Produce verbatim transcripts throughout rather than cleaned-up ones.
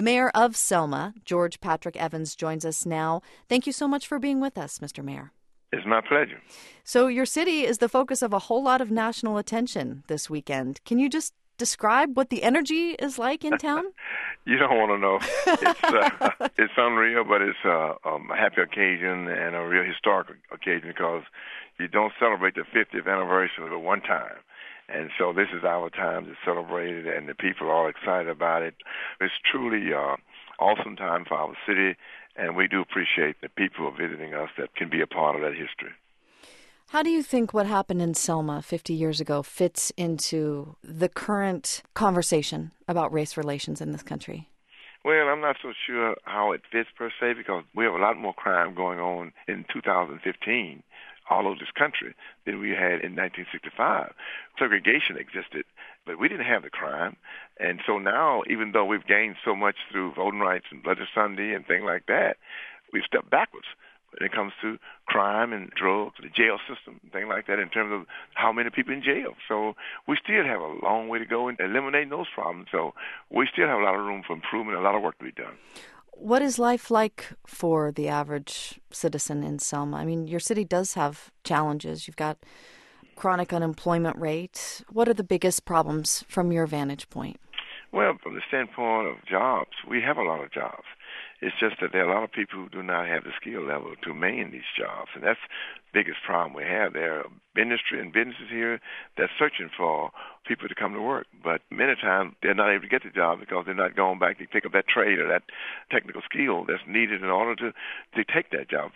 The mayor of Selma, George Patrick Evans, joins us now. Thank you so much for being with us, Mister Mayor. It's my pleasure. So your city is the focus of a whole lot of national attention this weekend. Can you just describe what the energy is like in town? You don't want to know. It's uh, it's unreal, but it's uh, um, a happy occasion and a real historic occasion because you don't celebrate the fiftieth anniversary at one time. And so this is our time to celebrate it, and the people are excited about it. It's truly uh, awesome time for our city, and we do appreciate the people who are visiting us that can be a part of that history. How do you think what happened in Selma fifty years ago fits into the current conversation about race relations in this country? Well, I'm not so sure how it fits per se because we have a lot more crime going on in two thousand fifteen all over this country than we had in nineteen sixty-five. Segregation existed, but we didn't have the crime. And so now, even though we've gained so much through voting rights and Bloody Sunday and things like that, we've stepped backwards when it comes to crime and drugs, the jail system, and things like that in terms of how many people in jail. So we still have a long way to go in eliminating those problems. So we still have a lot of room for improvement, a lot of work to be done. What is life like for the average citizen in Selma? I mean, your city does have challenges. You've got chronic unemployment rate. What are the biggest problems from your vantage point? Well, from the standpoint of jobs, we have a lot of jobs. It's just that there are a lot of people who do not have the skill level to maintain these jobs, and that's the biggest problem we have. There are industry and businesses here that's searching for people to come to work, but many times they're not able to get the job because they're not going back to pick up that trade or that technical skill that's needed in order to, to take that job.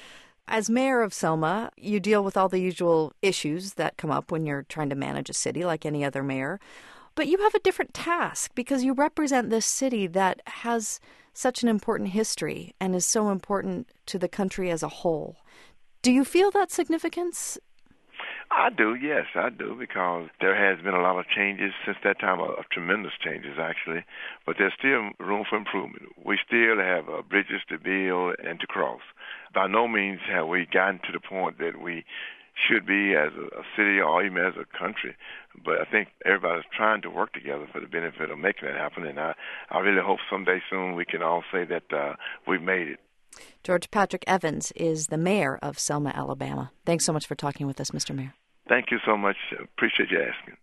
As mayor of Selma, you deal with all the usual issues that come up when you're trying to manage a city like any other mayor. But you have a different task because you represent this city that has such an important history and is so important to the country as a whole. Do you feel that significance? I do, yes, I do, because there has been a lot of changes since that time, of, of tremendous changes, actually. But there's still room for improvement. We still have uh, bridges to build and to cross. By no means have we gotten to the point that we should be as a, a city or even as a country. But I think everybody's trying to work together for the benefit of making that happen. And I, I really hope someday soon we can all say that uh, we've made it. George Patrick Evans is the mayor of Selma, Alabama. Thanks so much for talking with us, Mister Mayor. Thank you so much. Appreciate you asking.